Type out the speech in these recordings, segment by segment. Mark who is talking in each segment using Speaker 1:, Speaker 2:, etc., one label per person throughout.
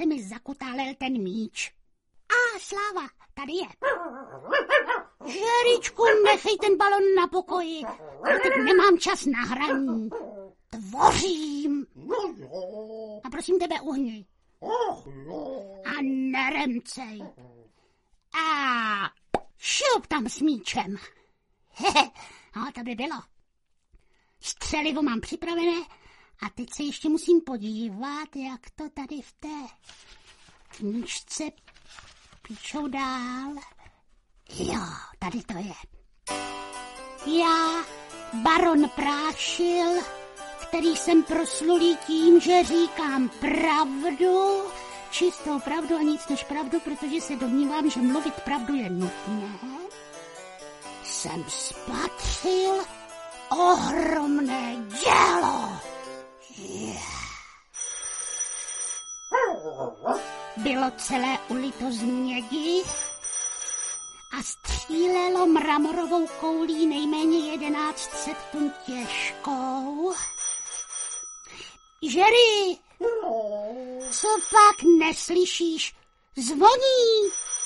Speaker 1: se mi zakutálel ten míč. A Sláva, tady je. Žeričku, nechej ten balon na pokoji. Teď nemám čas na hraní. Tvořím. A prosím tebe, uhni. A neremcej. A šup tam s míčem. No, to by bylo. Střelivo mám připravené a teď se ještě musím podívat, jak to tady v té knížce píšou dál. Jo, tady to je. Já, baron Prášil, který jsem proslulý tím, že říkám pravdu, čistou pravdu a nic než pravdu, protože se domnívám, že mluvit pravdu je nutné, jsem spatřil ohromné dělo. Bylo celé ulito z mědi a střílelo mramorovou koulí nejméně 1100 tun těžkou. Žeri, co pak neslyšíš? Zvoní.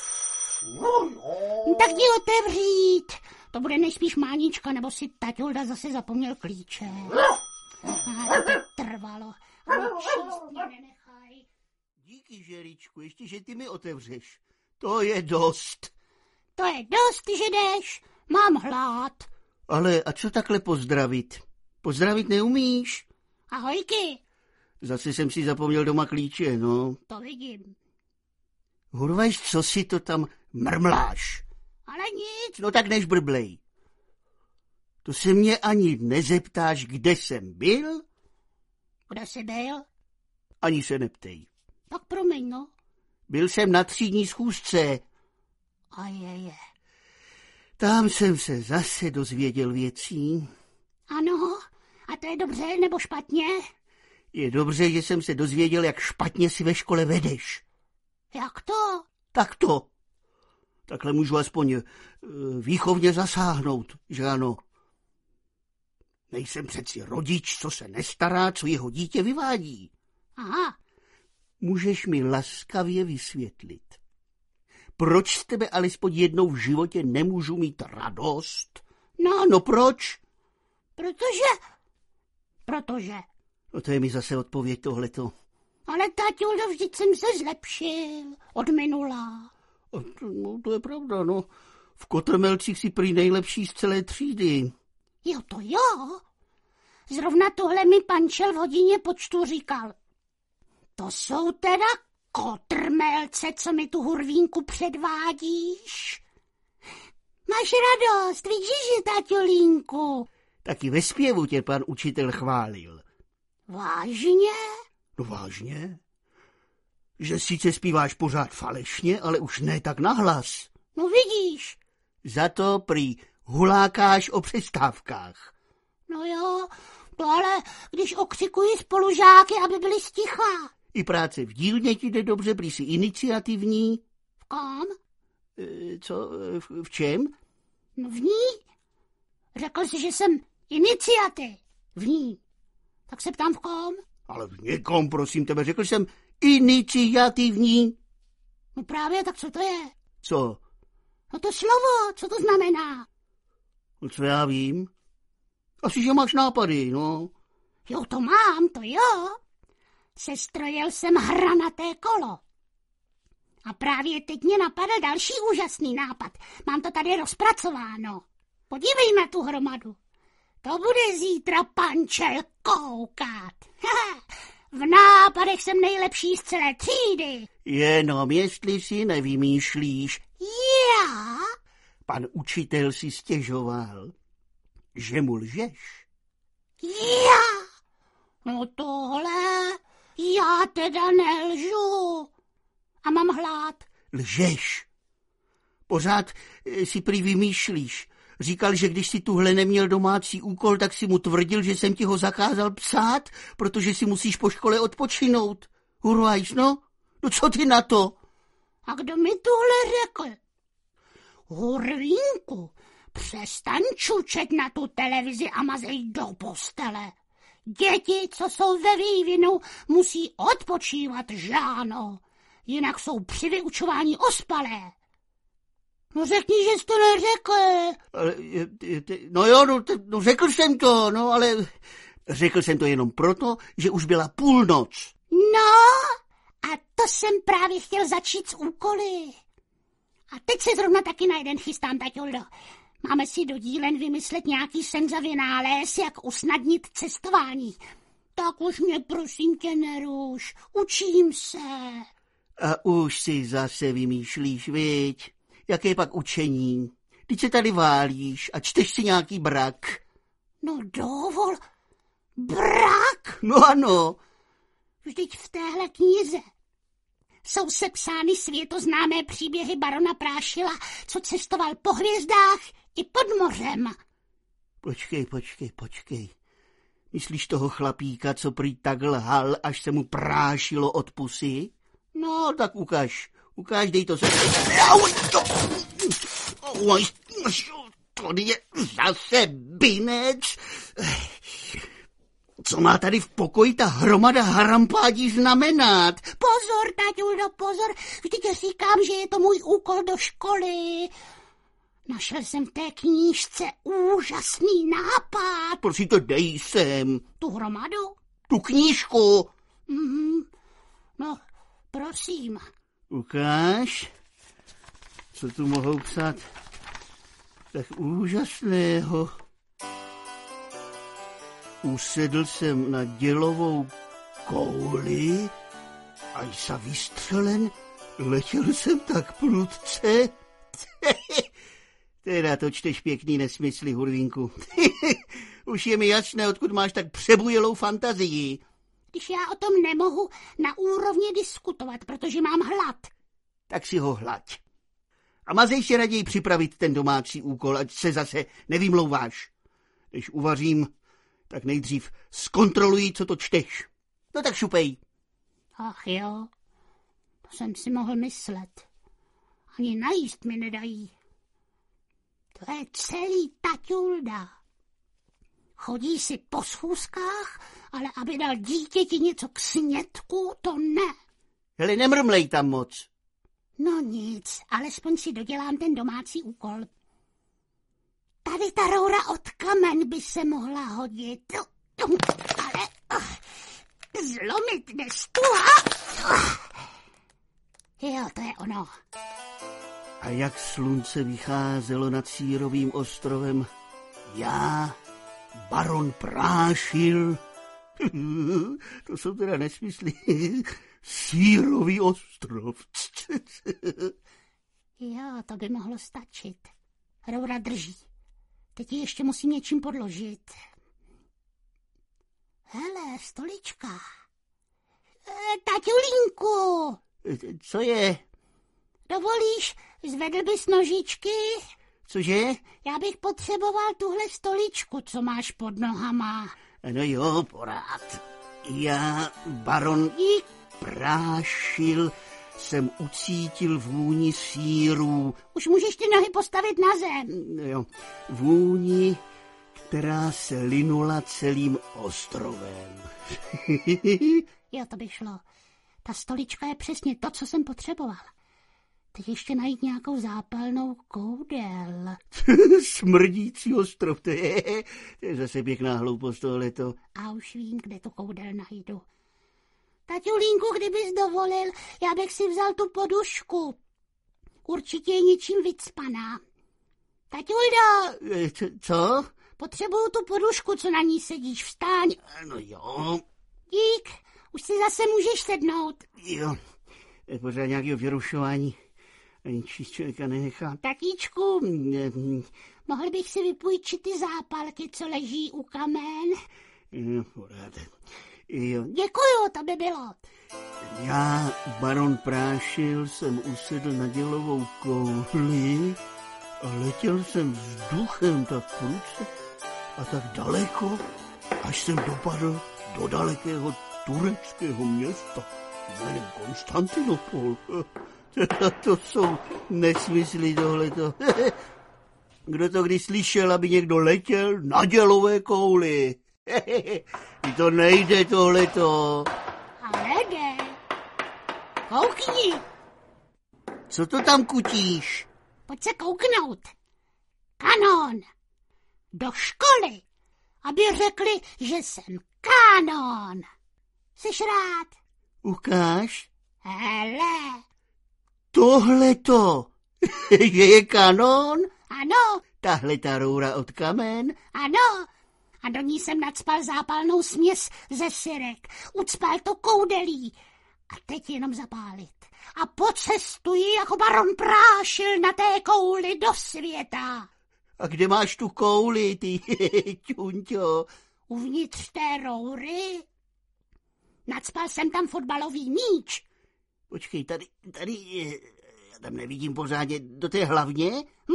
Speaker 1: Tak jdi otevřít. To bude nejspíš Mánička, nebo si taťulda zase zapomněl klíče. A to trvalo. Číst mě nenechaj.
Speaker 2: Díky, Žeričku, ještě, že ty mi otevřeš. To je dost.
Speaker 1: To je dost, že jdeš. Mám hlad.
Speaker 2: Ale a co takhle pozdravit? Pozdravit neumíš?
Speaker 1: Ahojky.
Speaker 2: Zase jsem si zapomněl doma klíče, no.
Speaker 1: To vidím.
Speaker 2: Hurvajš, co si to tam mrmláš?
Speaker 1: Ale nic.
Speaker 2: No tak než brblej. To se mě ani nezeptáš, kde jsem byl?
Speaker 1: Kde jsi byl?
Speaker 2: Ani se neptej.
Speaker 1: Tak promiň, no.
Speaker 2: Byl jsem na třídní schůzce.
Speaker 1: A je.
Speaker 2: Tam jsem se zase dozvěděl věcí.
Speaker 1: Ano, a to je dobře nebo špatně?
Speaker 2: Je dobře, že jsem se dozvěděl, jak špatně si ve škole vedeš.
Speaker 1: Jak to?
Speaker 2: Tak to. Takhle můžu aspoň výchovně zasáhnout, že ano. Nejsem přeci rodič, co se nestará, co jeho dítě vyvádí.
Speaker 1: Aha.
Speaker 2: Můžeš mi laskavě vysvětlit, proč z tebe alespoň jednou v životě nemůžu mít radost? No proč?
Speaker 1: Protože.
Speaker 2: No to je mi zase odpověď tohleto.
Speaker 1: Ale taťuldo, vždyť jsem se zlepšil od minula.
Speaker 2: No to je pravda, no. V Kotrmelcích si prý nejlepší z celé třídy.
Speaker 1: Jo, to jo. Zrovna tohle mi pančel v hodině počtu říkal. To jsou teda Kotrmelce, co mi tu hurvínku předvádíš? Máš radost, vidíš, taťolínku?
Speaker 2: Taky ve zpěvu tě pan učitel chválil.
Speaker 1: Vážně?
Speaker 2: No vážně? Že sice zpíváš pořád falešně, ale už ne tak nahlas.
Speaker 1: No vidíš.
Speaker 2: Za to prý hulákáš o přestávkách.
Speaker 1: No jo, to ale když okřikuji spolužáky, aby byli sticha.
Speaker 2: I práce v dílně ti jde dobře, prý jsi iniciativní.
Speaker 1: V kom?
Speaker 2: Co? V čem?
Speaker 1: No v ní. Řekl jsi, že jsem iniciativní. Tak se ptám v kom?
Speaker 2: Ale v někom, prosím tebe, řekl jsem iniciativní.
Speaker 1: No právě, tak co to je?
Speaker 2: Co?
Speaker 1: No to slovo, co to znamená?
Speaker 2: No co já vím? Asi, že máš nápady, no.
Speaker 1: Jo, to mám, to jo. Sestrojil jsem hranaté kolo. A právě teď mě napadl další úžasný nápad. Mám to tady rozpracováno. Podívej na tu hromadu. To bude zítra pančel koukat. V nápadech jsem nejlepší z celé třídy.
Speaker 2: Jenom jestli si nevymýšlíš.
Speaker 1: Já?
Speaker 2: Pan učitel si stěžoval, že mu lžeš.
Speaker 1: Já? No tohle, já teda nelžu. A mám hlad.
Speaker 2: Lžeš. Pořád si prý vymýšlíš. Říkal, že když si tuhle neměl domácí úkol, tak si mu tvrdil, že jsem ti ho zakázal psát, protože si musíš po škole odpočinout. Hurvajš, no? No co ty na to?
Speaker 1: A kdo mi tohle řekl? Hurvínku, přestaň čučet na tu televizi a mazej do postele. Děti, co jsou ve vývinu, musí odpočívat, že ano. jinak jsou při vyučování ospalé. No řekni, že jsi to neřekl.
Speaker 2: No řekl jsem to, no ale řekl jsem to jenom proto, že už byla půlnoc.
Speaker 1: No, a to jsem právě chtěl začít s úkoly. A teď se zrovna taky na jeden chystám, taťuldo. Máme si do dílen vymyslet nějaký senza vynález, jak usnadnit cestování. Tak už mě prosím tě neruš, učím se.
Speaker 2: A už si zase vymýšlíš, viď? Jaké pak učení? Teď se tady válíš a čteš si nějaký brak.
Speaker 1: No dovol, brak?
Speaker 2: No ano.
Speaker 1: Vždyť v téhle knize jsou sepsány světoznámé příběhy barona Prášila, co cestoval po hvězdách i pod mořem.
Speaker 2: Počkej. Myslíš toho chlapíka, co prý tak lhal, až se mu prášilo od pusy? No, tak ukaž, dej to se. To je zase binec. Co má tady v pokoji ta hromada harampádí znamenat?
Speaker 1: Pozor, taťuldo, pozor, vždyť říkám, že je to můj úkol do školy. Našel jsem v té knížce úžasný nápad.
Speaker 2: Prosím, to dej sem.
Speaker 1: Tu hromadu?
Speaker 2: Tu knížku.
Speaker 1: No, prosím.
Speaker 2: Ukáž, co tu mohou psát tak úžasného. Usedl jsem na dělovou kouli a sa vystřelen, letěl jsem tak prudce. Teda to čteš pěkný nesmysly, Hurvínku. Už je mi jasné, odkud máš tak přebujelou fantazii.
Speaker 1: Když já o tom nemohu na úrovni diskutovat, protože mám hlad.
Speaker 2: Tak si ho hlaď. A mazej si raději připravit ten domácí úkol, ať se zase nevymlouváš. Když uvařím, tak nejdřív zkontroluji, co to čteš. No tak šupej.
Speaker 1: Ach jo, to jsem si mohl myslet. Ani najíst mi nedají. To je celý taťulda. Chodí si po schůzkách, ale aby dal dítěti něco k snědku, to ne.
Speaker 2: Hele, nemrmlej tam moc.
Speaker 1: No nic, alespoň si dodělám ten domácí úkol. Tady ta roura od kamen by se mohla hodit. Ale zlomit nestuha. Jo, to je ono.
Speaker 2: A jak slunce vycházelo nad Sírovým ostrovem, já, baron Prášil, to jsou teda nesmysly, Sírový ostrov.
Speaker 1: Jo, to by mohlo stačit. Roura drží. Teď ji ještě musím něčím podložit. Hele, stolička. Taťulínku.
Speaker 2: Co je?
Speaker 1: Dovolíš, zvedl bys nožičky?
Speaker 2: Cože?
Speaker 1: Já bych potřeboval tuhle stoličku, co máš pod nohama.
Speaker 2: No jo, porád. Já, baron Prášil, jsem ucítil vůni sýrů.
Speaker 1: Už můžeš ty nohy postavit na zem.
Speaker 2: Jo, vůni, která se linula celým ostrovem.
Speaker 1: Jo, to by šlo. Ta stolička je přesně to, co jsem potřeboval. Teď ještě najít nějakou zápalnou koudel.
Speaker 2: Smrdící ostrov, to je zase pěkná hloupost tohleto.
Speaker 1: A už vím, kde tu koudel najdu. Taťulínku, kdybys dovolil, já bych si vzal tu podušku. Určitě je něčím vycpaná. Taťuldo!
Speaker 2: Co?
Speaker 1: Potřebuju tu podušku, co na ní sedíš, vstáň.
Speaker 2: No jo.
Speaker 1: Dík, už si zase můžeš sednout.
Speaker 2: Jo, je pořád nějakého vyrušování. Ani číst člověka nenechá.
Speaker 1: Tatíčku, mohl bych si vypůjčit ty zápalky, co leží u kamen?
Speaker 2: Jo, pořád. Jo.
Speaker 1: Děkuju, to by bylo.
Speaker 2: Já, baron Prášil, jsem usedl na dělovou kouli a letěl jsem vzduchem tak prudce a tak daleko, až jsem dopadl do dalekého tureckého města jménem Konstantinopol. To jsou nesmysly tohleto. Kdo to kdy slyšel, aby někdo letěl na dělové kouli? To nejde tohleto.
Speaker 1: Ale jde. Koukni.
Speaker 2: Co to tam kutíš?
Speaker 1: Pojď se kouknout. Kanon. Do školy, aby řekli, že jsem kanon. Jseš rád?
Speaker 2: Ukáž.
Speaker 1: Hele.
Speaker 2: Tohleto, že je kanon?
Speaker 1: Ano.
Speaker 2: Tahle ta roura od kamen?
Speaker 1: Ano. A do ní jsem nacpal zápalnou směs ze syrek. Ucpal to koudelí. A teď jenom zapálit. A pocestuji jako baron Prášil na té kouli do světa.
Speaker 2: A kde máš tu kouli, ty ťunťo?
Speaker 1: Uvnitř té roury nacpal jsem tam fotbalový míč.
Speaker 2: Počkej, tady, já tam nevidím pořádně, do té hlavně?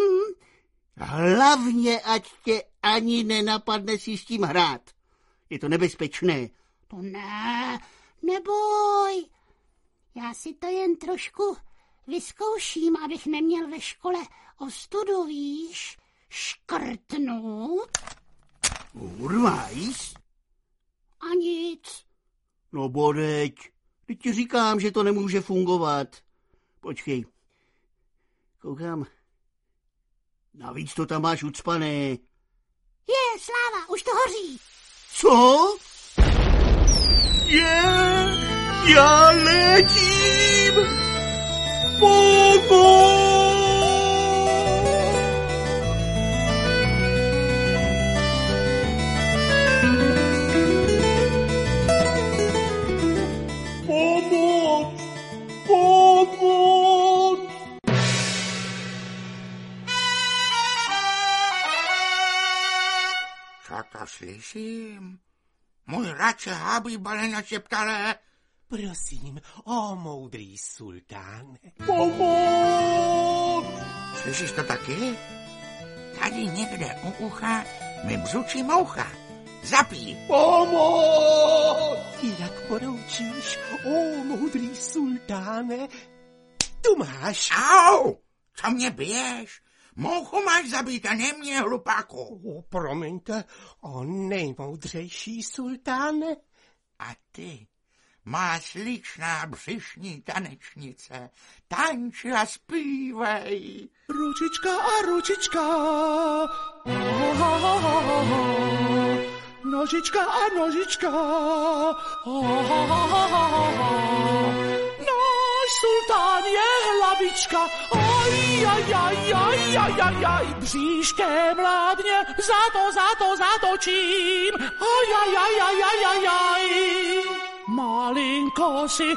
Speaker 2: Hlavně, ať tě ani nenapadne si s tím hrát. Je to nebezpečné.
Speaker 1: To ne, neboj. Já si to jen trošku vyzkouším, abych neměl ve škole ostudu, víš? Škrtnout.
Speaker 2: Urvajs?
Speaker 1: A nic.
Speaker 2: No bodeď, teď ti říkám, že to nemůže fungovat. Počkej, koukám. Navíc to tam máš ucpané.
Speaker 1: Je, Sláva, už to hoří.
Speaker 2: Co? Já letím! Pomoc! Pomoc! Pomoc!
Speaker 3: Co to slyším? Můj radče Habíbale našeptale.
Speaker 4: Prosím, o moudrý sultáne.
Speaker 2: Pomoc!
Speaker 3: Slyšíš to taky? Tady někde u ucha mi bzučí moucha. Zapí.
Speaker 2: Pomoc!
Speaker 4: Jak poroučíš, o moudrý sultáne? Tu máš.
Speaker 3: Au! Co mě biješ? Mouchu máš zabít a ne mě, hlupáku.
Speaker 4: Promiňte, o nejmoudřejší sultáne.
Speaker 3: A ty, má sličná břišní tanečnice, tanči a zpívej.
Speaker 4: Ručička a ručička, nožička a nožička, náš sultán je hlavička, aj, bříškem mládně, zatočím, aj. Malinko si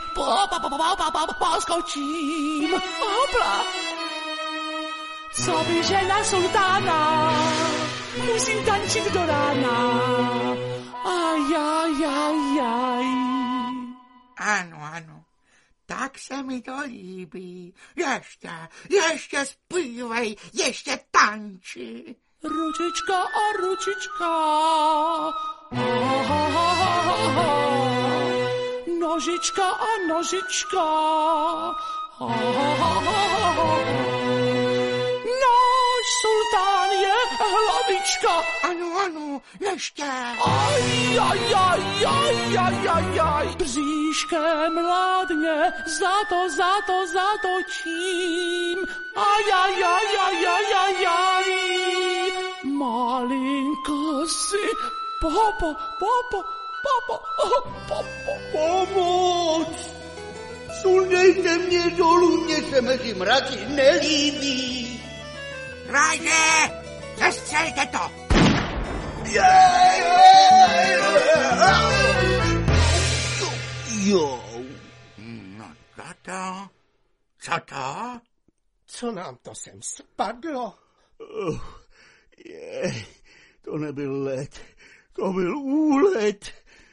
Speaker 4: poskočím, hopla. Co by žena sultána, musím tančit do rána, aj.
Speaker 3: Ano, tak se mi to líbí. Ještě zpívej, ještě tanči.
Speaker 4: Ručička a ručička, nožička a nožička, náš sultán je hlavička.
Speaker 3: Ano, ještě.
Speaker 4: Aj, bříškem mládně, zatočím, aj, malinko si,
Speaker 2: Pomoc! Sundejte mě dolů, mě se mezi mraky nelíbí.
Speaker 3: Ráže, zastřelte to.
Speaker 2: Jo.
Speaker 3: No tato, co to?
Speaker 4: Co nám to sem spadlo?
Speaker 2: To nebyl led, to byl úlet.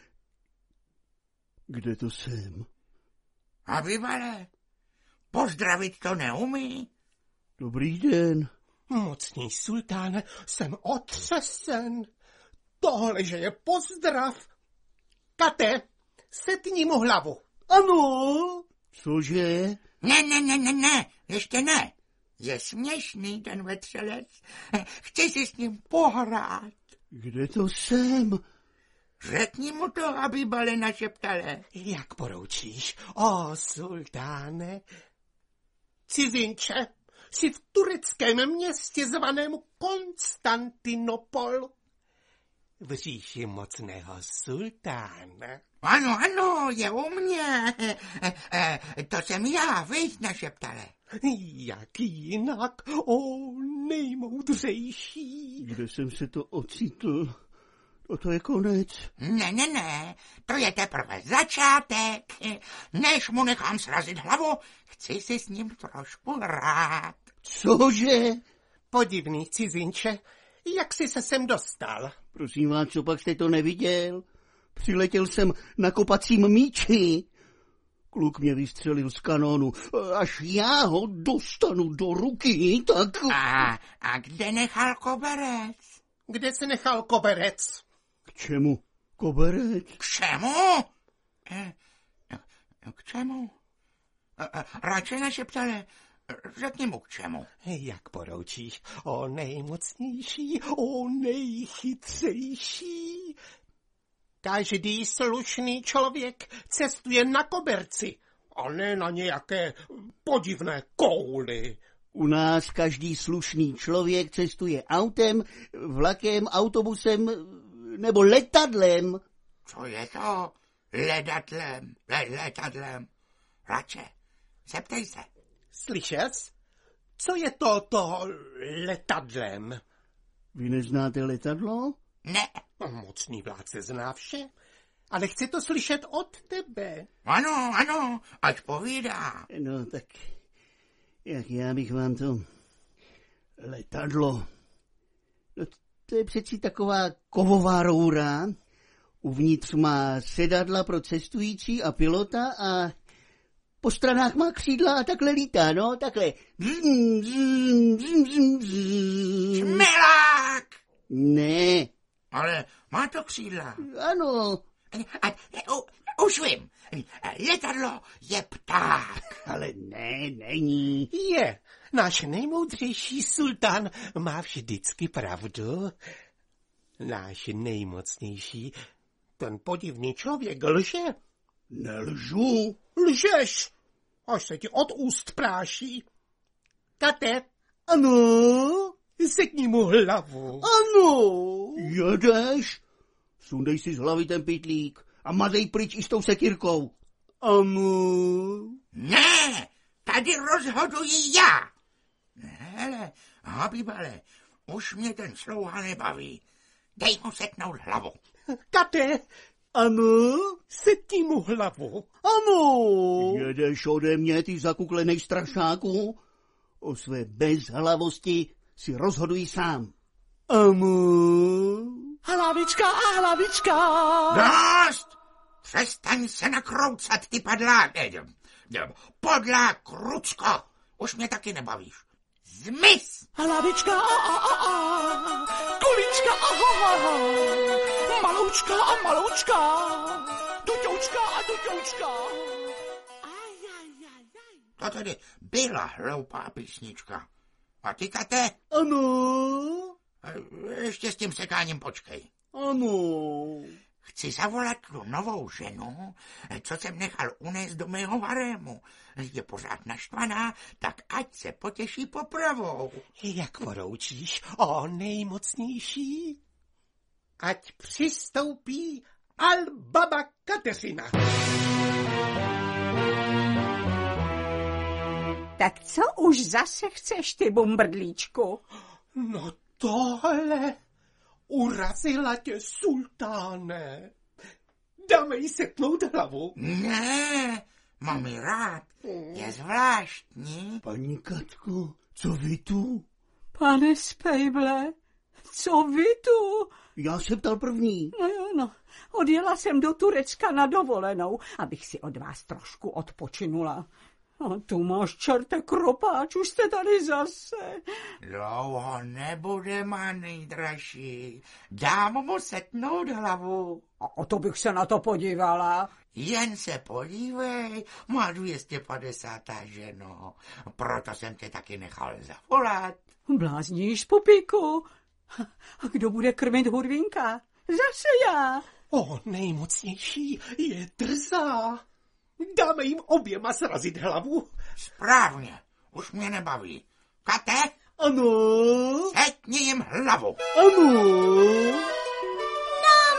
Speaker 2: Kde to jsem?
Speaker 3: Habíbale, pozdravit to neumí?
Speaker 2: Dobrý den.
Speaker 4: Mocný sultáne, jsem otřesen. Tohle, že je pozdrav. Kate, setni mu hlavu.
Speaker 2: Ano. Cože?
Speaker 3: Ne, ještě ne. Je směšný ten vetřelec. Chci si s ním pohrát.
Speaker 2: Kde to jsem?
Speaker 3: Řekni mu to, aby bale našeptale.
Speaker 4: Jak poroučíš, o sultáne? Cizinče, jsi v tureckém městě zvaném Konstantinopol. V říši mocného sultána.
Speaker 3: Ano, je u mě. To jsem já, viď, našeptale.
Speaker 4: Jak jinak, o nejmoudřejší.
Speaker 2: Kde jsem se to ocitl? To je konec.
Speaker 3: Ne, to je teprve začátek. Než mu nechám srazit hlavu, chci si s ním trošku hrát.
Speaker 2: Cože?
Speaker 4: Podivný, cizinče, jak jsi se sem dostal?
Speaker 2: Prosím vás, co pak jste to neviděl? Přiletěl jsem na kopacím míči. Kluk mě vystřelil z kanónu. Až já ho dostanu do ruky, tak...
Speaker 3: A kde nechal koberec?
Speaker 4: Kde jsi nechal koberec?
Speaker 2: K čemu koberec?
Speaker 3: K čemu? K čemu? Radši našeptale, řekni mu k čemu.
Speaker 4: Jak poroučíš, o nejmocnější, o nejchytřejší. Každý slušný člověk cestuje na koberci, a ne na nějaké podivné kouly.
Speaker 2: U nás každý slušný člověk cestuje autem, vlakem, autobusem nebo letadlem.
Speaker 3: Co je to? Letadlem. Radše, zeptej se.
Speaker 4: Slyšel jsi? Co je to letadlem?
Speaker 2: Vy neznáte letadlo?
Speaker 3: Ne.
Speaker 4: Mocný vládce zná vše, ale chci to slyšet od tebe.
Speaker 3: Ano, ať povídá.
Speaker 2: No tak, jak já bych vám to... Letadlo. No, to je přeci taková kovová roura. Uvnitř má sedadla pro cestující a pilota a po stranách má křídla a takhle lítá, no, takhle.
Speaker 3: Čmelák!
Speaker 2: Ne.
Speaker 3: Ale má to křídla.
Speaker 2: Ano.
Speaker 3: Už vím. Letadlo je pták.
Speaker 2: Ale ne, není.
Speaker 4: Je. Náš nejmoudřejší sultán má vždycky pravdu. Náš nejmocnější, ten podivný člověk lže.
Speaker 2: Nelžu.
Speaker 4: Lžeš, až se ti od úst práší. Kate.
Speaker 2: Ano.
Speaker 4: Sekni mu hlavu.
Speaker 2: Ano. Jedeš? Sundej si z hlavy ten pytlík a mazej pryč i s tou sekírkou. Ano.
Speaker 3: Ne, tady rozhoduji já. Hele, Habibale, už mě ten slouha nebaví. Dej mu setnout hlavu.
Speaker 4: Kate.
Speaker 2: Ano.
Speaker 4: Setni mu hlavu.
Speaker 2: Ano. Jedeš ode mě, ty zakuklenej strašáku? O své bezhlavosti si rozhoduj sám. Ano.
Speaker 4: Hlavička a hlavička.
Speaker 3: Dost! Přestaň se nakroucat, ty padláke. Podlá krucko. Už mě taky nebavíš. Zmiz!
Speaker 4: Hlavička a. Kulička a. Maloučka a maloučka. Duťoučka a duťoučka.
Speaker 3: To tedy byla hloupá písnička. A ty, Kate?
Speaker 2: Ano.
Speaker 3: Ještě s tím sekáním počkej.
Speaker 2: Ano.
Speaker 3: Chci zavolat tu novou ženu, co jsem nechal unést do mého harému. Je pořád naštvaná, tak ať se potěší popravou.
Speaker 4: Jak poroučíš, o nejmocnější? Ať přistoupí Al-Baba Kateřina.
Speaker 5: Tak co už zase chceš, ty bumbrdlíčku?
Speaker 4: No tohle urazila tě, sultáne. Dáme jí setnout hlavu.
Speaker 3: Ne, mám ji rád. Je zvláštní.
Speaker 2: Paní Katko, co vy tu?
Speaker 5: Pane Spejble, co vy tu?
Speaker 2: Já se ptal první.
Speaker 5: No, odjela jsem do Turecka na dovolenou, abych si od vás trošku odpočinula. A tu máš, čerte kropáč, už jste tady zase.
Speaker 3: Dlouho nebude, má nejdražší. Dám mu setnout hlavu.
Speaker 5: A o to bych se na to podívala.
Speaker 3: Jen se podívej, má 250, ženo. Proto jsem tě taky nechal zavolat.
Speaker 5: Blázníš, pupíku. A kdo bude krmit hurvínka? Zase já.
Speaker 4: Nejmocnější je drzá. Dáme jim oběma srazit hlavu.
Speaker 3: Správně, už mě nebaví. Kate?
Speaker 4: Ano.
Speaker 3: Setni jim hlavu.
Speaker 4: Ano.
Speaker 1: No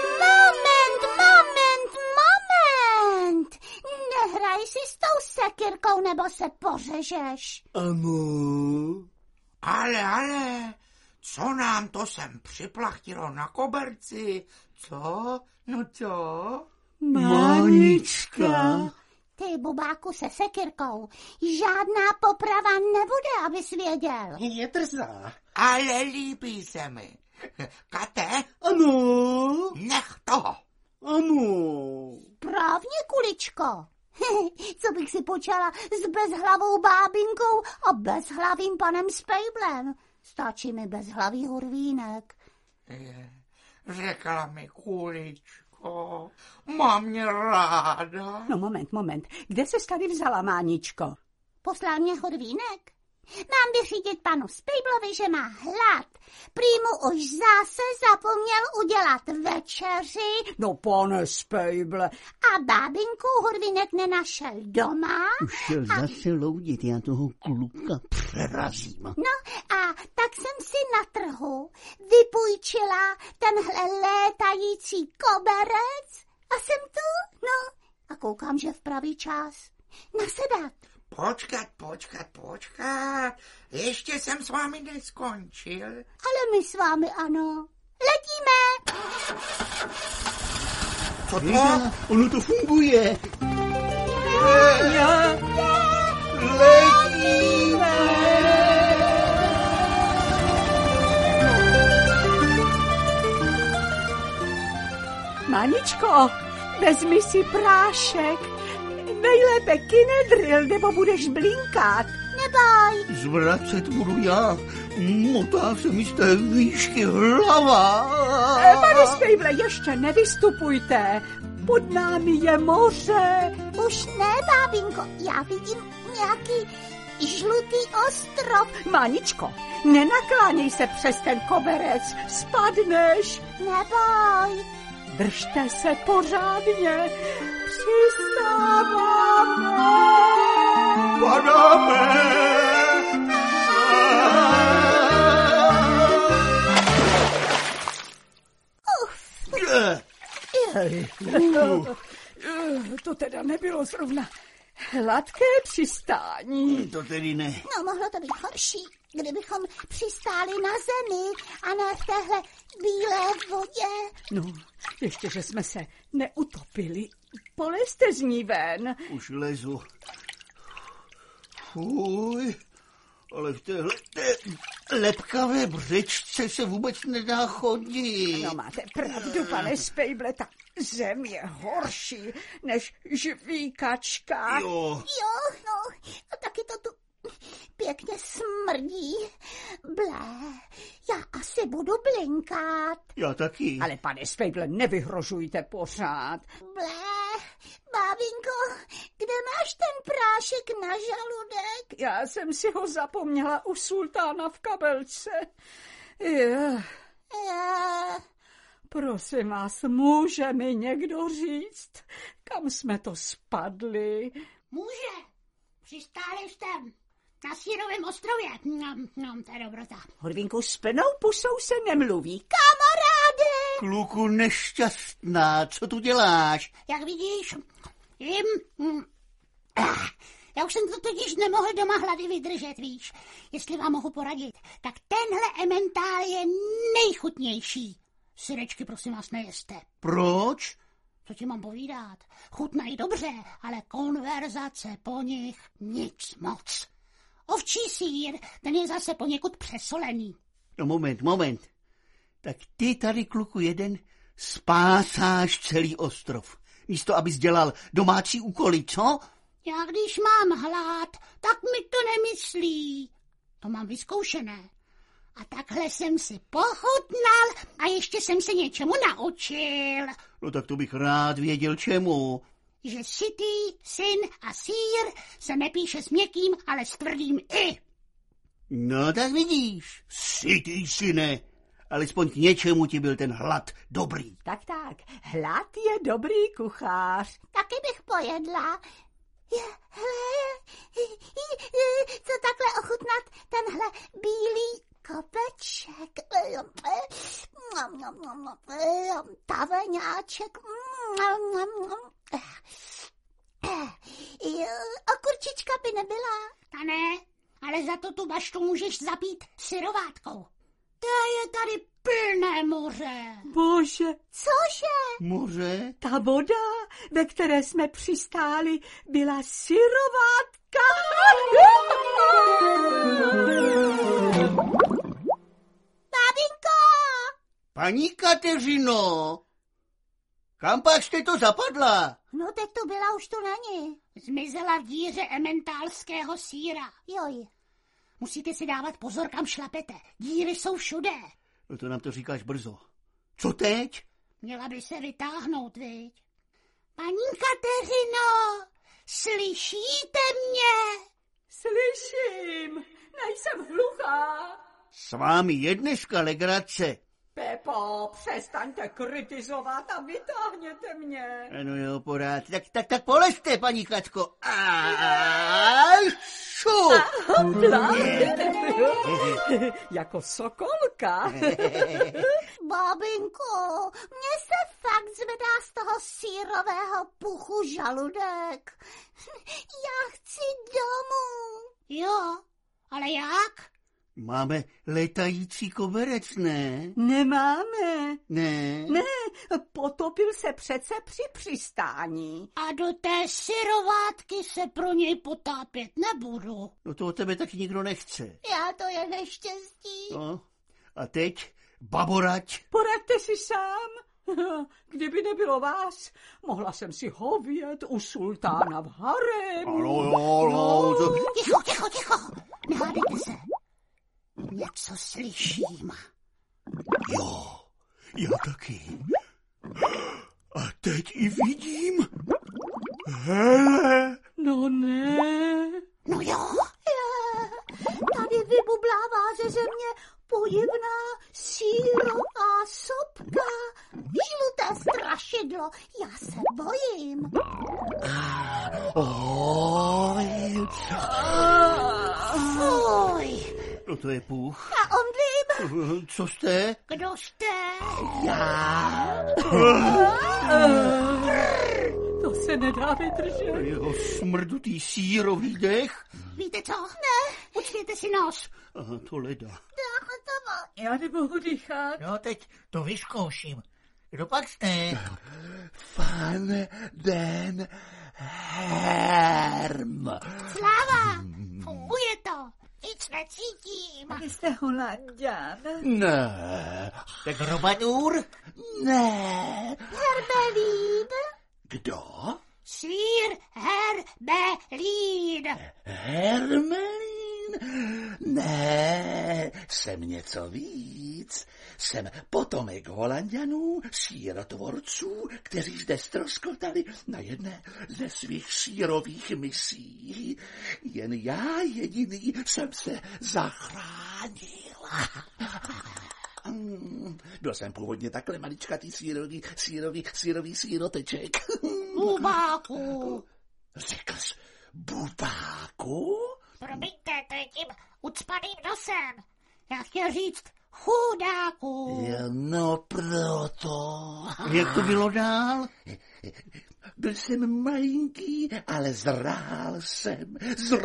Speaker 1: moment. Nehraj si s tou sekyrkou, nebo se pořežeš.
Speaker 4: Ano.
Speaker 3: Ale, co nám to sem připlachtilo na koberci? Co? No co?
Speaker 2: Mánička.
Speaker 1: Ty, bubáku, se sekyrkou. Žádná poprava nebude, abys věděl.
Speaker 4: Je drzá.
Speaker 3: Ale líbí se mi. Kate?
Speaker 4: Ano.
Speaker 3: Nech toho.
Speaker 4: Ano.
Speaker 1: Právně, kuličko. Co bych si počala s bezhlavou bábinkou a bezhlavým panem Spejblem. Stačí mi bezhlavý hurvínek.
Speaker 3: Řekla mi kuličko, mám mě ráda.
Speaker 5: No moment, kde ses tady vzala, Máničko?
Speaker 1: Poslal mě hurvínek. Mám vyřídit panu Spejblovi, že má hlad. Prý mu už zase zapomněl udělat večeři.
Speaker 5: No, pane Spejble.
Speaker 1: A bábinku hurvínek nenašel doma.
Speaker 2: Už šel zase loudit, já toho kluka přerazím.
Speaker 1: No a tak jsem si na trhu vypůjčila tenhle létající koberec a jsem tu, no a koukám, že v pravý čas. Nasedat.
Speaker 3: Počkat. Ještě jsem s vámi neskončil.
Speaker 1: Ale my s vámi ano. Letíme.
Speaker 3: Co to?
Speaker 2: Ono to funguje.
Speaker 5: Letíme! Máničko, vezmi si prášek. Nejlépe kinedril, nebo budeš blinkat.
Speaker 1: Neboj.
Speaker 2: Zvracet budu já. Motá se mi z té výšky hlava.
Speaker 5: Pane Spejble, ještě nevystupujte. Pod námi je moře.
Speaker 1: Už ne, bábinko, já vidím nějaký žlutý ostrov.
Speaker 5: Máničko, nenakláněj se přes ten koberec, spadneš.
Speaker 1: Neboj.
Speaker 5: Držte se pořádně. Přistáváme.
Speaker 2: Padáme.
Speaker 5: To teda nebylo zrovna hladké přistání.
Speaker 2: To tedy ne.
Speaker 1: No, mohlo to být horší, kdybychom přistáli na zemi a ne v téhle bílé vodě.
Speaker 5: No, ještě, že jsme se neutopili. Polezte z ní ven.
Speaker 2: Už lezu. Fuj, ale v téhle lepkavé břečce se vůbec nedá chodit.
Speaker 5: No, máte pravdu, pane Spejble, ta zem je horší než žvíkačka.
Speaker 2: Jo.
Speaker 1: Jo, no, a taky to tu pěkně smrdí. Blé, já asi budu blinkat.
Speaker 2: Já taky.
Speaker 5: Ale pane Spejble, nevyhrožujte pořád.
Speaker 1: Blé, bábinko, kde máš ten prášek na žaludek?
Speaker 5: Já jsem si ho zapomněla u sultána v kabelce. Prosím vás, může mi někdo říct, kam jsme to spadli?
Speaker 1: Může. Přistáli jste na Sírovém ostrově. No, to je dobrota.
Speaker 5: Hurvínku, s plnou pusou se nemluví.
Speaker 1: Kamaráde!
Speaker 2: Kluku nešťastná, co tu děláš?
Speaker 1: Jak vidíš, jim... Já už jsem to totiž nemohl doma hlady vydržet, víš. Jestli vám mohu poradit, tak tenhle emmentál je nejchutnější. Syrečky, prosím vás, nejeste.
Speaker 2: Proč?
Speaker 1: Co ti mám povídat? Chutnají dobře, ale konverzace po nich nic moc. Ovčí sýr, ten je zase poněkud přesolený.
Speaker 2: No moment. Tak ty tady, kluku, jeden spásáš celý ostrov. Místo, abys dělal domácí úkoly, co?
Speaker 1: Já když mám hlad, tak mi to nemyslí. To mám vyzkoušené. A takhle jsem si pochutnal a ještě jsem se něčemu naučil.
Speaker 2: No tak to bych rád věděl čemu.
Speaker 1: Že sytý syn a sýr se nepíše s měkkým, ale s tvrdým i.
Speaker 2: No tak vidíš, sytý syne Alespoň k něčemu ti byl ten hlad dobrý.
Speaker 5: Tak, hlad je dobrý kuchař.
Speaker 1: Taky bych pojedla. Co takhle ochutnat tenhle bílý kopeček, taveňáček, okurčička by nebyla. Ta ne, ale za to tu baštu můžeš zapít syrovátkou. To je tady plné moře.
Speaker 5: Bože.
Speaker 1: Cože?
Speaker 2: Moře?
Speaker 5: Ta voda, ve které jsme přistáli, byla syrovátka.
Speaker 1: Bábinko!
Speaker 2: Paní Kateřino, kam pak jste to zapadla?
Speaker 1: No teď to byla, už to není. Zmizela v díře ementálského sýra. Joj. Musíte si dávat pozor, kam šlapete. Díry jsou všude.
Speaker 2: No to nám to říkáš brzo. Co teď?
Speaker 1: Měla by se vytáhnout, viď? Paní Kateřino, slyšíte mě?
Speaker 5: Slyším, nejsem hluchá.
Speaker 2: S vámi je dneska legrace.
Speaker 5: Pepo, přestaňte kritizovat a vytáhněte mě.
Speaker 2: No jo, porád. Tak polezte, paní Kacko. Šu!
Speaker 5: Jako sokolka.
Speaker 1: Bábinko, mně se fakt zvedá z toho sýrového puchu žaludek. Já chci domů. Jo, ale jak?
Speaker 2: Máme letající koberec, ne?
Speaker 5: Nemáme.
Speaker 2: Ne?
Speaker 5: Ne, potopil se přece při přistání.
Speaker 1: A do té syrovátky se pro něj potápět nebudu.
Speaker 2: No to od tebe taky nikdo nechce.
Speaker 1: Já to je neštěstí.
Speaker 2: No, a teď baborať.
Speaker 5: Poraďte si sám. Kdyby nebylo vás, mohla jsem si hovět u sultána v haremu.
Speaker 2: No.
Speaker 1: Ticho. Nehádejte se. Něco slyším.
Speaker 2: Jo, já taky. A teď i vidím. Hele.
Speaker 5: No ne.
Speaker 1: No jo. Tady vybublává ze země podivná sírová sopka. Žluté strašidlo. Já se bojím. Fuj.
Speaker 2: No to je puch.
Speaker 1: Já omdlím.
Speaker 2: Co jste?
Speaker 1: Kdo jste?
Speaker 5: To se nedá vydržet.
Speaker 2: Jeho smrdutý sírový dech.
Speaker 1: Víte co? Ne. Ucvěte si nos.
Speaker 2: Aha, to leda.
Speaker 5: Já nemohu dýchat.
Speaker 3: No teď to vyzkouším. Kdo pak jste?
Speaker 6: Van den Herm.
Speaker 1: Sláva. Funguje to. Nic necítím.
Speaker 5: Vy jste Holanďan.
Speaker 6: Ne,
Speaker 3: Tak Robadur?
Speaker 6: ne.
Speaker 1: Herbelín.
Speaker 6: Kdo?
Speaker 1: Sýr Herbelín.
Speaker 6: Hermelín? Ne, jsem něco víc. Jsem potomek Holanďanů, sírotvorců, kteří zde ztroskotali na jedné ze svých sírových misí. Jen já jediný jsem se zachránil. Byl jsem původně takhle maličkatý sírový síroteček.
Speaker 1: Bubáku.
Speaker 6: Řekl jsi bubáku?
Speaker 1: Promiňte, to je tím ucpaným nosem. Já chtěl říct chudáku.
Speaker 6: No proto.
Speaker 2: Jak to bylo dál?
Speaker 6: Byl jsem malinký, ale zrál jsem,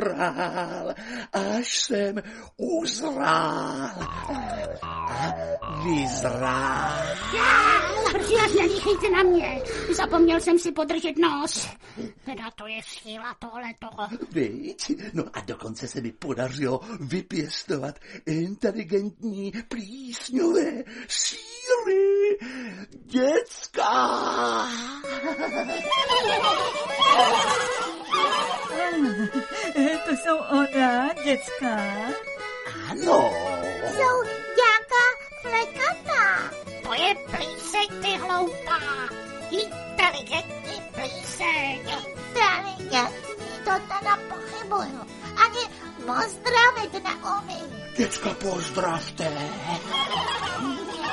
Speaker 6: až jsem uzrál a vyzrál.
Speaker 1: Prosím, nedýchejte na mě. Zapomněl jsem si podržet nos. Teda to je síla tohletoho.
Speaker 6: Viď? No a dokonce se mi podařilo vypěstovat inteligentní plísňové síly. Děcka!
Speaker 5: To jsou ona, děcka.
Speaker 6: Ano.
Speaker 1: Jsou nějaká flekata. To je plíseň, ty hloupá. Inteligentní plíseň. Inteligentní, to teda pochybuju. Ani pozdravit neumí.
Speaker 6: Děcka, pozdravte.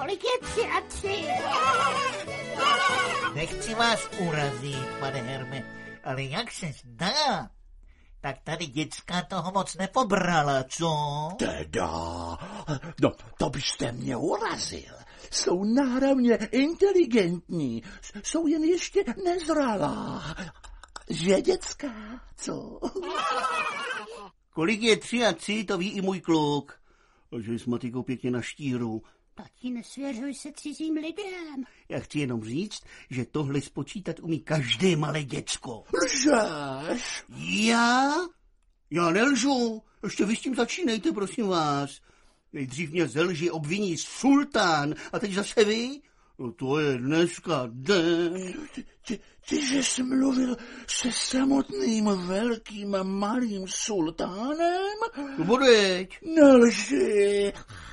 Speaker 1: Kolik je 3
Speaker 7: Nechci vás urazit, pane Herme, ale jak se zdá, tak tady děcka toho moc nepobrala, co?
Speaker 6: Teda, no to byste mě urazil. Jsou náramně inteligentní, jsou jen ještě nezralá. Že děcka, co?
Speaker 2: Kolik je 3, to ví i můj kluk. A že s matikou pěkně na štíru.
Speaker 1: Tati, nesvěřuj se cizím lidem.
Speaker 2: Já chci jenom říct, že tohle spočítat umí každé malé děcko.
Speaker 6: Lžeš?
Speaker 2: Já? Já nelžu. Ještě vy s tím začínejte, prosím vás. Nejdřív mě ze lži obviní sultán a teď zase vy? No to je dneska den.
Speaker 6: Ty že jsi mluvil se samotným velkým malým sultánem?
Speaker 2: No bodeď.
Speaker 6: Nelži.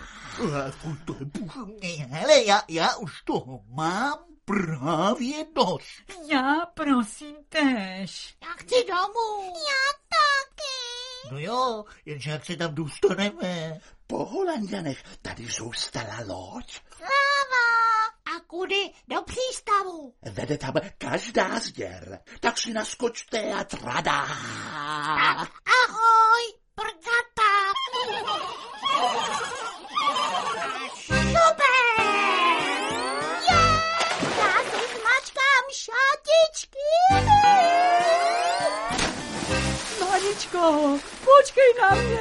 Speaker 7: Hele, já už toho mám právě dost.
Speaker 5: Já prosím též.
Speaker 1: Já chci domů. Já taky.
Speaker 7: No jo, jenže jak se tam dostaneme?
Speaker 6: Po Holanďanech tady zůstala loď.
Speaker 1: Sláva. A kudy? Do přístavu.
Speaker 6: Vede tam každá zděr. Tak si naskočte a tradá.
Speaker 1: Ahoj, prgata. Super. Já si zmačkám šatičky.
Speaker 5: Maričko, počkej na mě.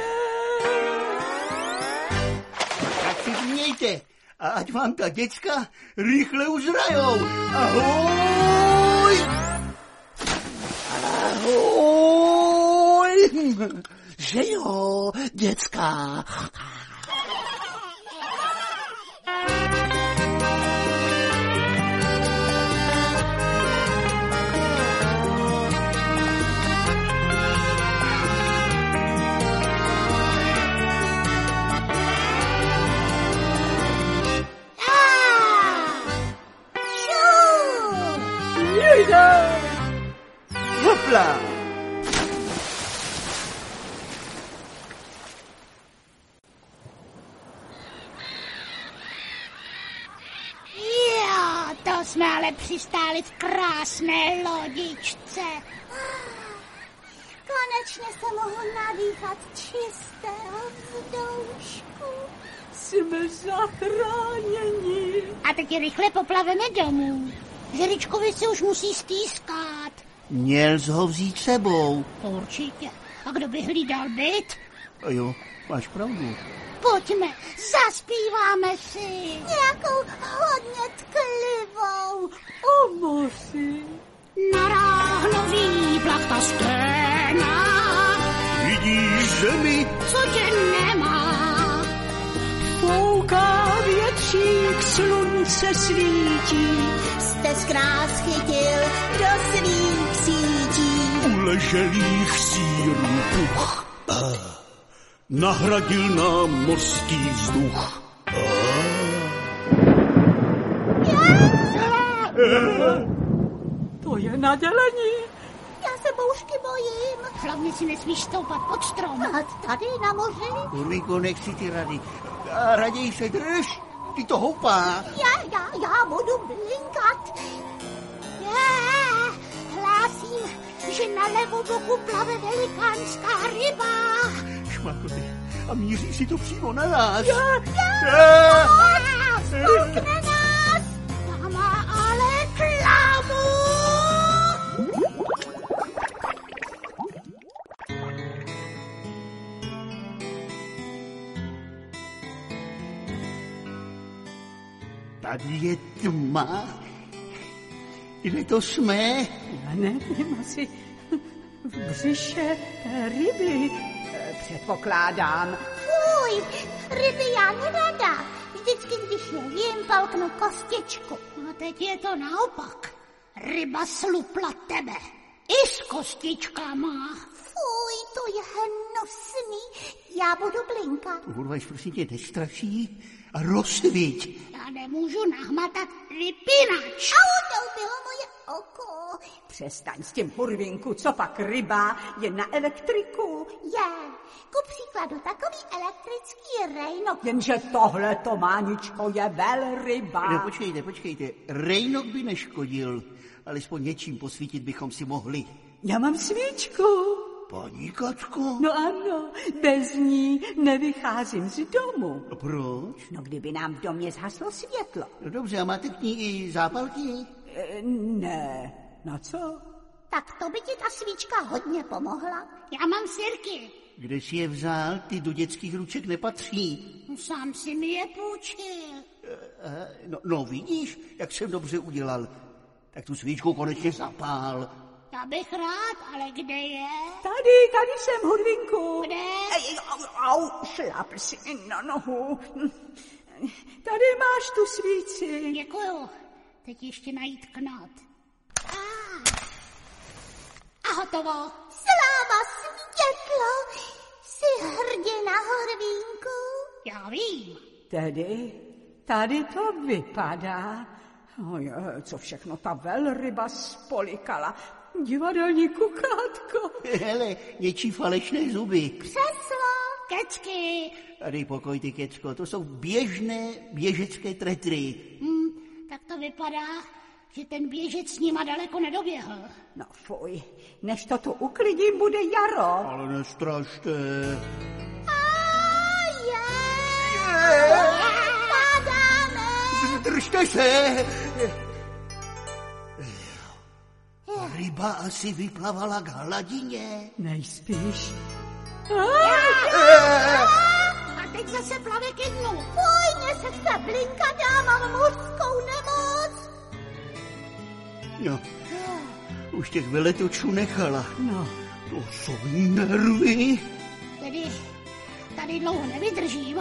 Speaker 2: Tak si změjte. A ať vám ta děcka rychle uzrajou. Ahoj!
Speaker 6: Ahoj! Že jo, děcka.
Speaker 2: Hopla!
Speaker 1: Jo, to jsme ale přistáli v krásné lodičce. Konečně se mohu nadýchat čistého vzdušku.
Speaker 5: Jsme zachráněni.
Speaker 1: A taky rychle poplaveme domů. Žeričkovi se už musí stýskat.
Speaker 2: Měl jsi ho vzít sebou.
Speaker 1: Určitě. A kdo by hlídal byt?
Speaker 2: A jo, máš pravdu.
Speaker 1: Pojďme, zaspíváme si. Nějakou hodně tklivou.
Speaker 5: O moři.
Speaker 1: Na ráno výplachta sténa.
Speaker 2: Vidíš zemi?
Speaker 1: Co tě nemá?
Speaker 5: Fouká větřík, slunce svítí.
Speaker 1: Jste zkrás chytil do svých sítí.
Speaker 2: Uleželých sírů puch. Nahradil nám mořský vzduch.
Speaker 5: To je nadělení.
Speaker 1: Já se bouřky bojím. Hlavně si nesmíš stoupat pod strom. A tady na moři?
Speaker 2: Kurvinko, nechci ty rady. A raději se drž. Ty to houpá.
Speaker 1: Já budu blinkat. Hlásím, že na levou boku plave velikánská ryba.
Speaker 2: Šmakoty. A míří si to přímo na nás.
Speaker 1: Spolkne nás. Ta má ale klamu.
Speaker 2: Tady je tma. Kde to jsme?
Speaker 5: Já nevím, asi v břiše té ryby. Předpokládám.
Speaker 1: Fuj, ryby já nerada. Vždycky, když je jim, palknu kostičku. A teď je to naopak. Ryba slupla tebe. I s kostičkama. Fuj, to je hnusný. Já budu blinkat.
Speaker 2: Kurva, prosím tě, nestraší a rozsvíť.
Speaker 1: Já nemůžu nahmatat rypinač. Au, to bylo moje oko.
Speaker 5: Přestaň s tím, Hurvinku, co pak ryba je na elektriku?
Speaker 1: Je, ku příkladu takový elektrický rejnok.
Speaker 5: Jenže tohle to, Máničko, je velryba.
Speaker 2: No, počkejte, rejnok by neškodil, alespoň něčím posvítit bychom si mohli.
Speaker 5: Já mám svíčku.
Speaker 2: Paní Kačko?
Speaker 5: No ano, bez ní nevycházím z domu.
Speaker 2: A proč?
Speaker 5: No kdyby nám v domě zhaslo světlo.
Speaker 2: No dobře, a máte k ní i zápalky?
Speaker 5: Ne, na co?
Speaker 1: Tak to by ti ta svíčka hodně pomohla. Já mám sirky.
Speaker 2: Kde jsi je vzal? Ty do dětských ruček nepatří.
Speaker 1: No, sám si mi je půjčil.
Speaker 2: No vidíš, jak jsem dobře udělal. Tak tu svíčku konečně zapál.
Speaker 1: Já bych rád, ale kde je?
Speaker 5: Tady jsem, Hurvinku.
Speaker 1: Kde?
Speaker 5: Au, šlápl si na nohu. Tady máš tu svíci.
Speaker 1: Děkuju. Teď ještě najít knot. A hotovo. Sláva světlo, jsi hrdina, Hurvínku. Já vím.
Speaker 5: Tady to vypadá. Co všechno ta velryba spolikala. Divadelní kukátko.
Speaker 2: Hele, něčí falešné zuby.
Speaker 1: Křeslo, kecky.
Speaker 2: A dej pokoj, ty Kecko, to jsou běžné běžecké tretry.
Speaker 1: Tak to vypadá, že ten běžec s nima daleko nedoběhl.
Speaker 5: No fuj, než to tu uklidím, bude jaro.
Speaker 2: Ale nestrašte.
Speaker 1: Padáme.
Speaker 2: Držte se. Ryba asi vyplavala k hladině.
Speaker 5: Nejspíš.
Speaker 1: A teď zase plave ke dnu. Fuj, mě se chce blinkat, já mám mořskou nemoc.
Speaker 2: No, už těch veletočů nechala.
Speaker 5: No.
Speaker 2: To jsou nervy.
Speaker 1: Tedy tady dlouho nevydržím.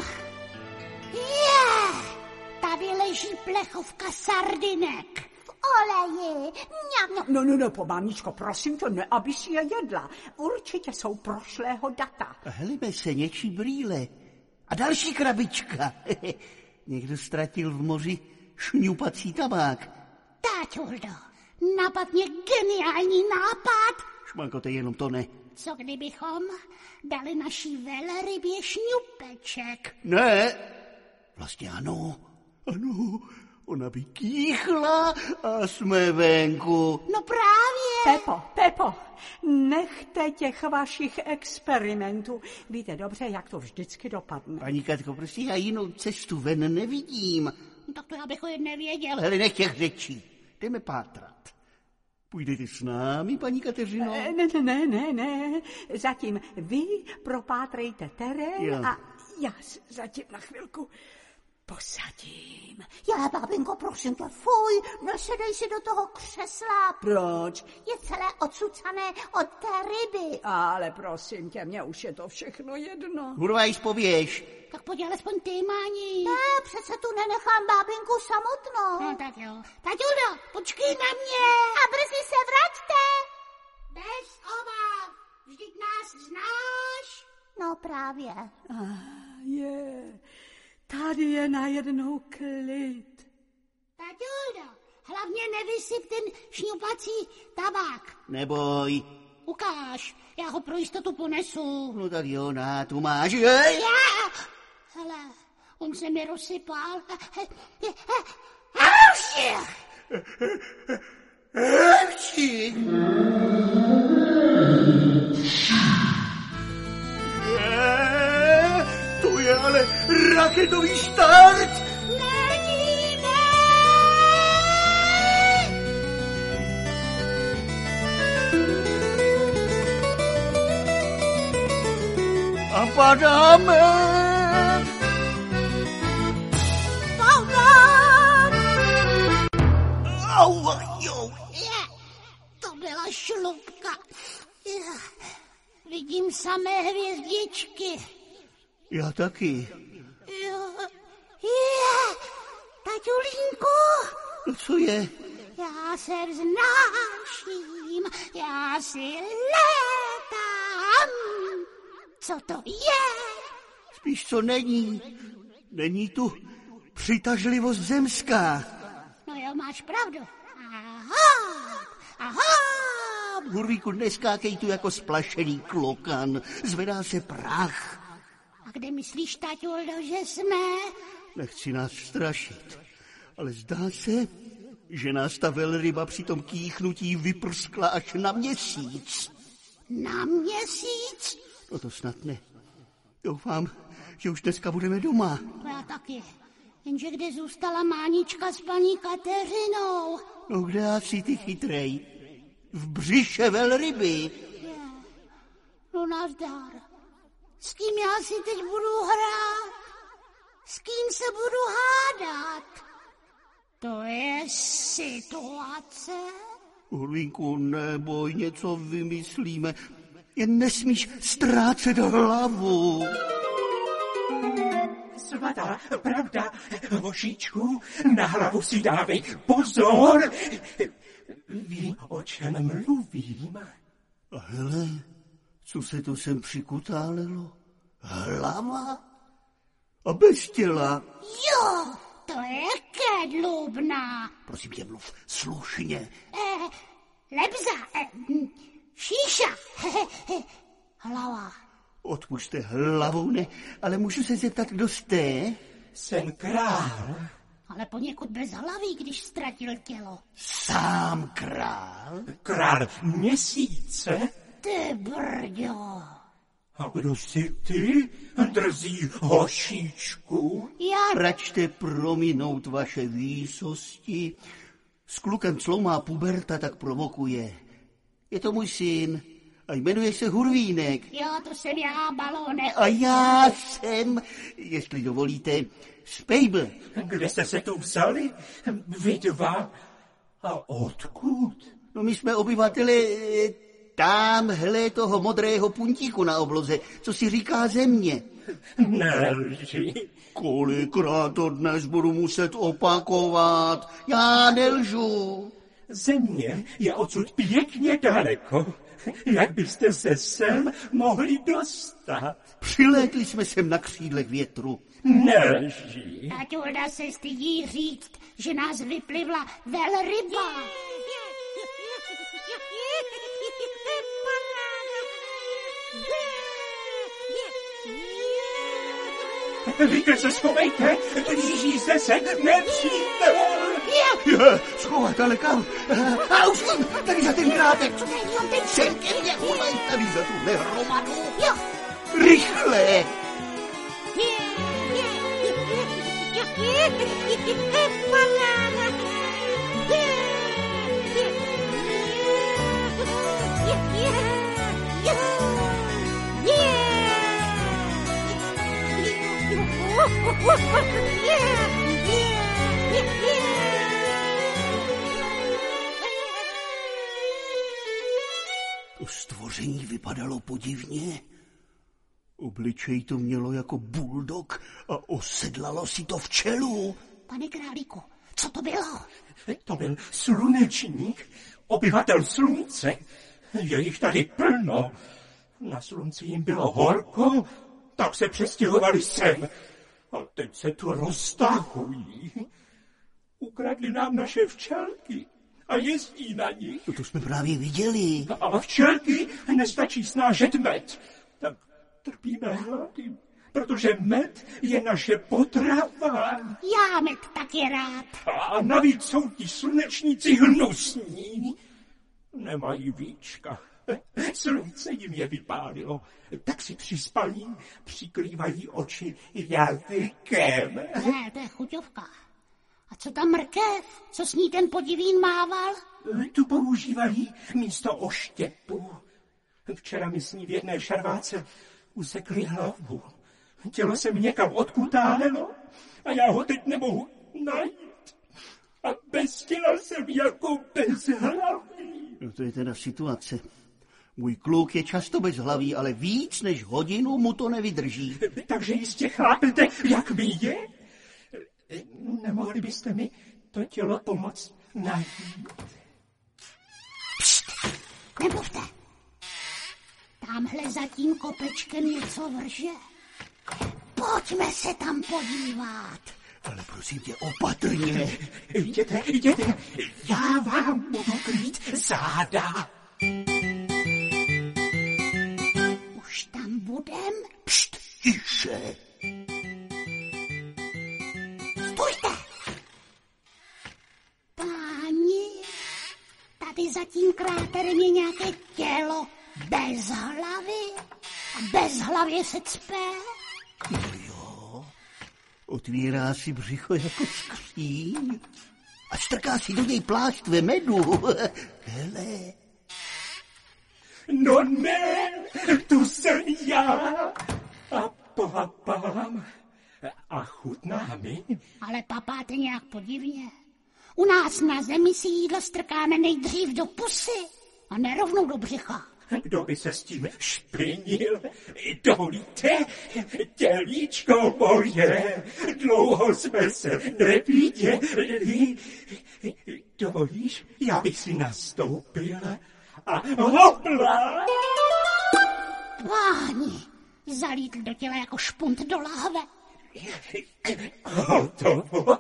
Speaker 1: Tady leží plechovka sardinek. V oleji.
Speaker 5: No, Máničko, prosím tě, ne, aby si je jedla. Určitě jsou prošlého data.
Speaker 2: Hlíme se, něčí brýle. A další krabička. Někdo ztratil v moři šňupací tabák.
Speaker 1: Táťuldo, napadně geniální nápad.
Speaker 2: Šmanko, to je jenom to ne.
Speaker 1: Co kdybychom dali naší velrybě šňupeček?
Speaker 2: Ne, vlastně ano, ona by kýchla a jsme venku.
Speaker 1: No právě.
Speaker 5: Pepo, nechte těch vašich experimentů. Víte dobře, jak to vždycky dopadne.
Speaker 2: Paní Katko, prostě já jinou cestu ven nevidím.
Speaker 1: No, tak to já bych o jen nevěděl.
Speaker 2: Hele, nech těch řečí, jdeme pátrat. Půjdete s námi, paní Kateřino?
Speaker 5: Ne. Zatím vy propátrejte terén a já zatím na chvilku posadím.
Speaker 1: Já, bábinko, prosím tě, fuj, nesedej si do toho křesla.
Speaker 5: Proč?
Speaker 1: Je celé odsucané od té ryby.
Speaker 5: Ale prosím tě, mně už je to všechno jedno.
Speaker 2: Hurva, jí zpověž.
Speaker 1: Tak pojď alespoň ty, Máni.
Speaker 8: Ne, přece tu nenechám bábinku samotnou.
Speaker 1: No tak jo. Taťudo, počkej na mě.
Speaker 8: A brzy se vraťte.
Speaker 1: Bez obav, vždyť nás znáš.
Speaker 8: No právě.
Speaker 5: Tady je najednou klid.
Speaker 1: Taťudo, hlavně nevysyp ten šňupací tabák.
Speaker 2: Neboj.
Speaker 1: Ukáž, já ho pro jistotu ponesu.
Speaker 2: No tak jo, tu máš.
Speaker 1: Hele, on se mi rozsypal.
Speaker 2: To je ale raketový start. A padáme.
Speaker 1: To byla šlupka. Vidím samé hvězdičky.
Speaker 2: Já taky.
Speaker 1: Taťulínku.
Speaker 2: No co je?
Speaker 1: Já se vznáším, já si létám. Co to je?
Speaker 2: Spíš co není. Není tu přitažlivost zemská.
Speaker 1: No jo, máš pravdu. Aha.
Speaker 2: Hurvíku, neskákej tu jako splašený klokan. Zvedá se prach.
Speaker 1: A kde myslíš, taťuldo, že jsme?
Speaker 2: Nechci nás strašit, ale zdá se, že nás ta velryba při tom kýchnutí vyprskla až na měsíc.
Speaker 1: Na měsíc?
Speaker 2: No to snad ne. Doufám, že už dneska budeme doma.
Speaker 1: To já taky. Jenže kde zůstala Mánička s paní Kateřinou?
Speaker 2: No kde asi ty chytrej? V břiše velryby.
Speaker 1: No nazdar. S kým já si teď budu hrát? S kým se budu hádat? To je situace?
Speaker 2: Hurvínku, neboj, něco vymyslíme. Jen nesmíš ztrácet hlavu.
Speaker 9: Svatá pravda, vošičku, na hlavu si dávej pozor. Vím, o čem mluvím.
Speaker 2: A hele, co se to sem přikutálelo? Hlava? A bez těla?
Speaker 1: Jo, to je kedlubná.
Speaker 2: Prosím tě, mluv slušně.
Speaker 1: Lebza, šíša, hlava.
Speaker 2: Odpušte hlavu, ne, ale můžu se zeptat, kdo jste?
Speaker 9: Jsem král.
Speaker 1: Ale poněkud bez hlavy, když ztratil tělo.
Speaker 2: Sám král?
Speaker 9: Král měsíce?
Speaker 1: Ty brďo.
Speaker 9: A kdo jsi ty, drzí hošičku?
Speaker 1: Já...
Speaker 2: Račte prominout vaše výsosti. S klukem, co má puberta, tak provokuje. Je to můj syn a jmenuje se Hurvínek.
Speaker 1: Jo, to jsem já, balóne.
Speaker 2: A já jsem, jestli dovolíte, Spejbl.
Speaker 9: Kde jste se tu vzali? Vy dva? A odkud?
Speaker 2: No my jsme obyvatele tamhle toho modrého puntíku na obloze, co si říká země.
Speaker 9: Nelži.
Speaker 2: Kolikrát to dnes budu muset opakovat? Já nelžu.
Speaker 9: Země je odsud pěkně daleko. Jak byste se sem mohli dostat?
Speaker 2: Přilétli jsme sem na křídlech větru.
Speaker 9: Nelži.
Speaker 1: Taťulda se stydí říct, že nás vyplivla velryba.
Speaker 9: Víte, se schovejte, blíží se nepřítel.
Speaker 2: Je, schovat, ale kam? A už vím, tady za ten krátek. Sem ke mně, ulej tady za tuhle hromadu.
Speaker 1: Jo.
Speaker 2: Rychle. To stvoření vypadalo podivně. Obličej to mělo jako buldog a osedlalo si to v čelu.
Speaker 1: Pane králíku, co to bylo?
Speaker 9: To byl slunečník, obyvatel slunce. Je jich tady plno. Na slunci jim bylo horko, tak se přestěhovali sem. A teď se tu roztahují. Ukradli nám naše včelky a jezdí na nich.
Speaker 2: To jsme právě viděli.
Speaker 9: A včelky nestačí snášet med. Tak trpíme hlady, protože med je naše potrava.
Speaker 1: Já med taky rád.
Speaker 9: A navíc jsou ti slunečníci hnusní. Nemají víčka. Slunce jim je vypálilo, tak si při spaní přikrývají oči jazykem.
Speaker 1: Ne, to je chuťovka. A co ta mrkev? Co s ní ten podivín mával?
Speaker 9: Tu používají místo oštěpu. Včera mi s ní v jedné šarváce usekli hlavu. Tělo se mi někam odkutálelo a já ho teď nemohu najít. A bez těla jsem jako bez hlavy.
Speaker 2: No to je teda situace. Můj kluk je často bez hlaví, ale víc než hodinu mu to nevydrží.
Speaker 9: Takže jistě chápete, jak mi je? Nemohli byste mi to tělo pomoct najít?
Speaker 1: Pšt, nemluvte. Tamhle za tím kopečkem něco vrže. Pojďme se tam podívat.
Speaker 2: Ale prosím tě, opatrně.
Speaker 9: Jděte, já vám budu krýt záda.
Speaker 1: tady za tím kráterem je nějaké tělo bez hlavy a bez hlavy se cpe.
Speaker 2: Jo, otvírá si břicho jako skříň a strká si do něj pláštve medu. Hele.
Speaker 9: No ne, tu jsem já a papám a chutná mi.
Speaker 1: Ale papáte nějak podivně. U nás na zemi si jídlo strkáme nejdřív do pusy a ne rovnou do břicha.
Speaker 9: Kdo by se s tím špinil? Dovolíte, tělíčko moje, dlouho jsme se neviděli. Dovolíš, já bych si nastoupil a hopla.
Speaker 1: Páni, zalítl do těla jako špunt do láhve.
Speaker 9: Hotovo.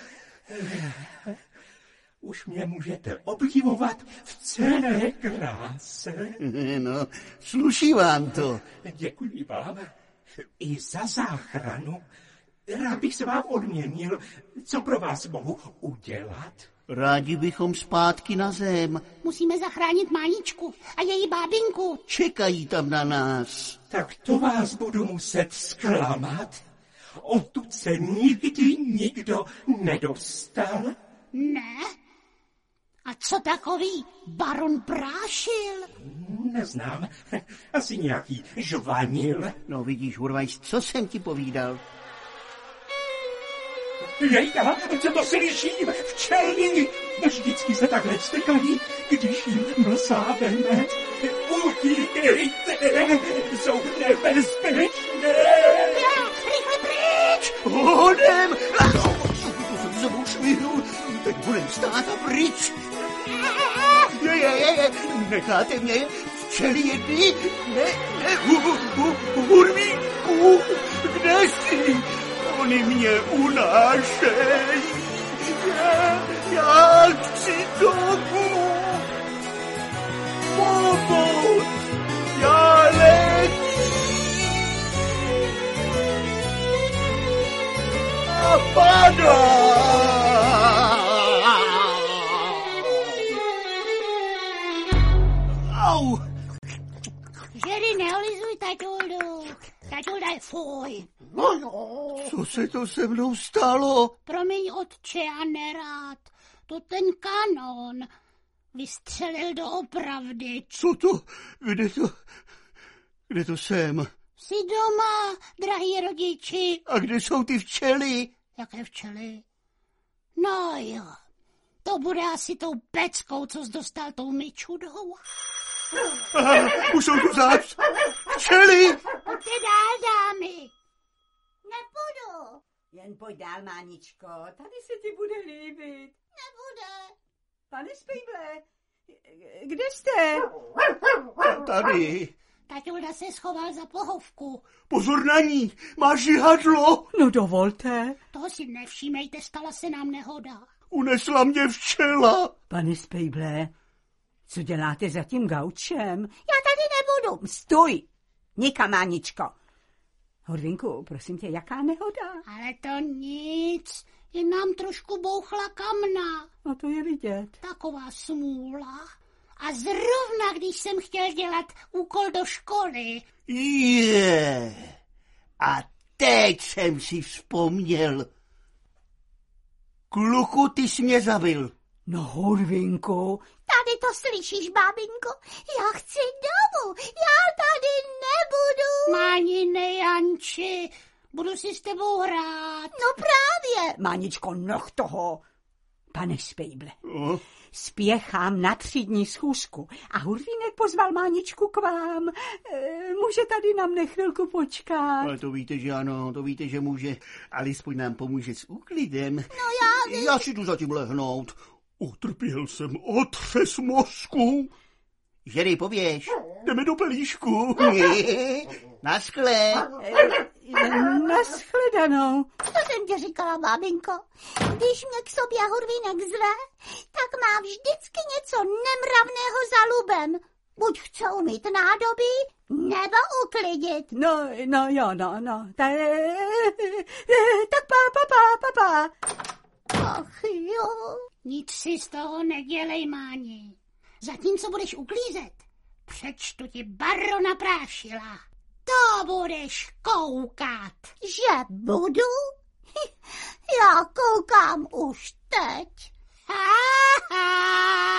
Speaker 9: Už mě můžete obdivovat v celé kráse.
Speaker 2: No, sluší vám to.
Speaker 9: Děkuji vám i za záchranu. Rád bych se vám odměnil. Co pro vás mohu udělat?
Speaker 2: Rádi bychom zpátky na zem.
Speaker 1: Musíme zachránit Máničku a její bábinku.
Speaker 2: Čekají tam na nás.
Speaker 9: Tak to vás budu muset zklamat. Odtud se nikdy nikdo nedostal.
Speaker 1: Ne? A co takový baron Prášil?
Speaker 9: Neznám. Asi nějaký žvanil.
Speaker 2: No vidíš, Hurvajs, co jsem ti povídal?
Speaker 9: Jejda, co to slyším? Včelí! Vždycky se takhle strkají, když jim mlsáveme. Utíkejte, jsou nebezpečné.
Speaker 1: Rychle pryč!
Speaker 2: Hodem! To jsem se švihnul. Teď budem stát a pryč. Necháte mě včely jedny? Ne, Hurvíku, kde jsi? Oni mě unášejí. Já chci domů. Pomoc, já letím. A padám. Au.
Speaker 1: Žery, neolizuj, taťuldu. Taťulda je fuj.
Speaker 2: Co se to se mnou stalo?
Speaker 1: Promiň, otče, a nerád. To ten kanon vystřelil doopravdy.
Speaker 2: Co to? Kde to jsem?
Speaker 1: Jsi doma, drahý rodiči.
Speaker 2: A kde jsou ty včely?
Speaker 1: Jaké včely? No jo, to bude asi tou peckou, co jsi dostal tou myčudou.
Speaker 2: Aha, už jsou tu záč. Včely!
Speaker 1: Pojďte dál, dámy.
Speaker 8: Nebudu.
Speaker 5: Jen pojď dál, Máničko, tady se ti bude líbit.
Speaker 8: Nebude.
Speaker 5: Pane Spejble, kde jste?
Speaker 2: Tady.
Speaker 1: Taťulda se schoval za pohovku.
Speaker 2: Pozor na ní, má žihadlo.
Speaker 5: No dovolte.
Speaker 1: Toho si nevšímejte, stala se nám nehoda.
Speaker 2: Unesla mě včela.
Speaker 5: Pane Spejble, co děláte za tím gaučem? Já tady nebudu. Stůj, nikam, Máničko. Horvinku, prosím tě, jaká nehoda?
Speaker 1: Ale to nic, jen nám trošku bouchla kamna.
Speaker 5: No to je vidět.
Speaker 1: Taková smůla. A zrovna, když jsem chtěl dělat úkol do školy.
Speaker 2: A teď jsem si vzpomněl. Kluku, ty jsi mě zabil.
Speaker 5: No, Horvinku.
Speaker 8: Tady to slyšíš, bábinko? Já chci domů. Já tady nebudu.
Speaker 1: Mánine Janči, budu si s tebou hrát.
Speaker 8: No právě.
Speaker 5: Máničko, noh toho. Pane Spejble,
Speaker 2: Spěchám
Speaker 5: na 3 dní schůzku a Hurvínek pozval Máničku k vám. Může tady na mne chvilku počkat.
Speaker 2: Ale to víte, že ano, to víte, že může. Alespoň nám pomůže s úklidem.
Speaker 8: No
Speaker 2: já si jdu zatím lehnout. Utrpěl jsem otřes mozku. Žery, pověš. Jdeme do pelíšku. Naschle.
Speaker 5: Naschledanou.
Speaker 8: To jsem tě říkala, bábinko. Když mě k sobě Hurvínek zve, tak má vždycky něco nemravného za lubem. Buď chce umýt nádobí, nebo uklidit.
Speaker 5: No jo. Tak pa.
Speaker 8: Ach jo.
Speaker 1: Nic si z toho nedělej, Máni. Zatímco budeš uklízet, přečtu ti Barona Prášila. To budeš koukat.
Speaker 8: Že budu? Já koukám už teď.
Speaker 1: Ha, ha.